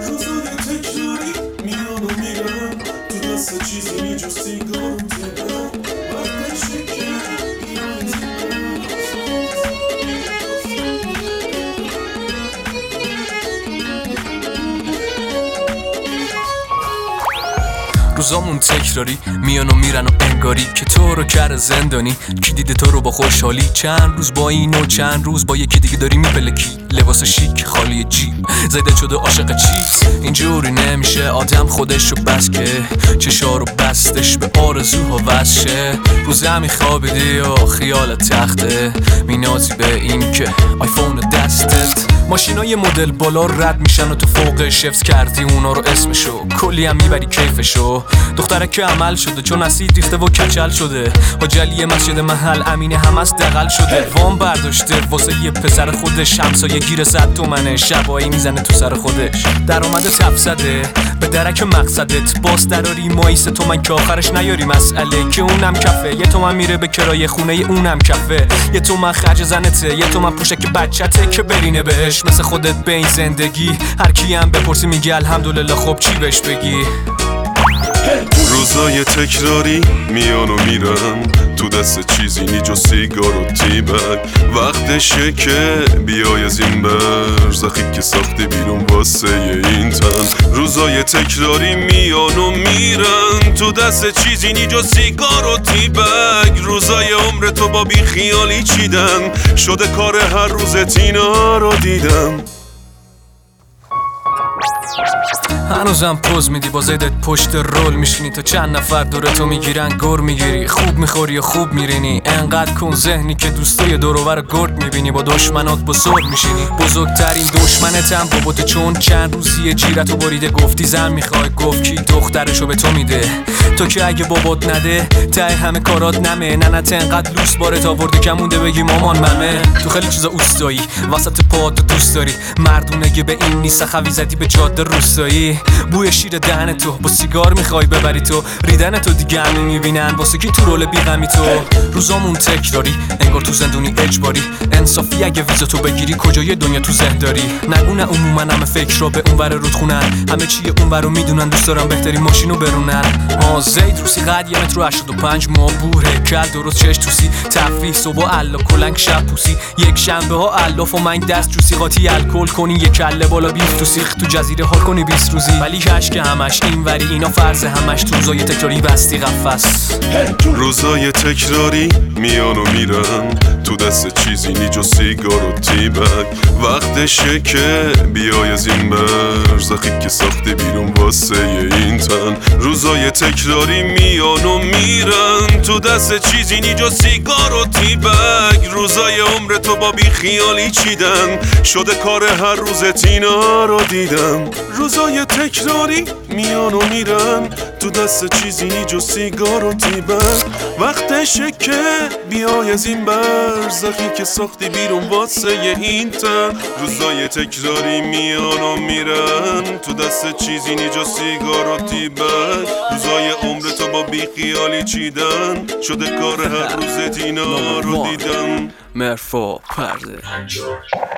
روزای تکراری میان و میرن، تو دست چیزی نی جز سیگار و تیبن. وقتشه که روزامون تکراری میان و میرن و انگاری که تو رو کرده زندانی. کی دیده تو رو با خوشحالی چند روز با این و چند روز با یکی دیگه داری میپلکی. لباس شیک خالی جیب زیده شده عاشق چیز. اینجوری نمیشه آدم خودش رو بس که چشا رو بستش به آرزوها وزشه. رو زمین خوابیدی و خیال تخته مینازی به این که آیفون دستت. ماشینای مدل بالا رد میشن و تو فوق شفت کردی اونا رو اسمشو. کلی هم میبری کیفشو. دختره که عمل شده چون اسید ریخته و کچل شده. حاجلی مسجد محل امین هم از دقل شده. وام برداشته واسه یه پسر خودش. همسایه گیر 100 تومنه شبایی میزنه تو سر خودش. درآمده تف زده به درک مقصدت. باز دراری مایسه تومن که آخرش نیاری مسئله که اونم کفه. یه تومن میره به کرایه خونه اونم کفه. یه تومن خرج زنته. یه تومن پوشک بچته که برینه بهش. مثل خودت به این زندگی هر کی هم بپرسی میگه الحمدلله. خب چی بهش بگی؟ روزای تکراری میان و میرن، تو دست چیزی نی جز سیگار و تیبک. وقتشه که بیای از این برزخی که ساخته بیرون واسه این تن. روزای تکراری میان و میرن، تو دست چیزی نی جز سیگار و تیبک. روزای عمر تو با بی خیالی چیدن، شده کار هر روزت اینا رو دیدم. هنوزم پوز میدی با زیدت پشت رول میشینی تا چند نفر دورتو میگیرن گر میگیری. خوب میخوری و خوب میرینی. انقدر کن ذهنی که دوستای دوروبر گرد میبینی. با دشمنات بزرگ میشینی. بزرگترین دشمنتم بابت چون چند روزی جیرتو بریده. گفتی زن میخوای گفت کی دخترشو به تو میده. تو که اگه بابات نده ته همه کارات نمه. ننت انقدر لوس بارت آورده که مونده بگی مامان ممه. تو خیلی چیزا اوستایی وسط پاهاتو دوست داری. مردونگی به این نیست خوی زدی به جاده روستایی. بوی شیر دهن تو با سیگار میخوای ببری تو. ریدن تو دیگه همه میبینن واسه کی تو رول بیغمی تو. روزامون تکراری انگار تو زندونی اجباری. انصافی اگه ویزا تو بگیری کجای دنیا تو ذهن داری. نگونه عموما همه فکر رو به اونور رودخونن. همه چیه اونور رو میدونن دوست دارن بهترین ماشینو برونن. زید روسی قد 1 متر و 85 ما بوره کل درست چش توسی. تفریح صبح الا کلنگ شب پوسی. یک شنبه ها الاف و منگ دست جوسی. قاطی الکل کنی یک کله بالا بیف تو سیخ. تو جزیره حال کنی 20 روزی. ولی کش که همش این وری اینا فرض همش. تو روزای تکراری بستی قفس. روزای تکراری میان و میرن، تو دست چیزی نی جز سیگار و تیبک. وقتشه که بیای از این برزخی که ساخته بیرون واسه این تن. روزای تکراری میان و میرن، تو دست چیزی نی جز سیگار و تیبک. روزای عمر تو با بی خیالی چیدن، شده کار هر روزت اینا رو دیدم. روزای تکراری میان و میرن، تو دست چیزی نی جز سیگار و تیبک. وقتشه که بیای از این برزخی که ساختی بیرون واسه این تن. روزای تکراری میان و میرن، تو دست چیزی نی جز سیگار و تیبک. روزای عمر تو با بی خیالی چیدن، شده کار هر روزت اینا رو دیدم. مرفا پرده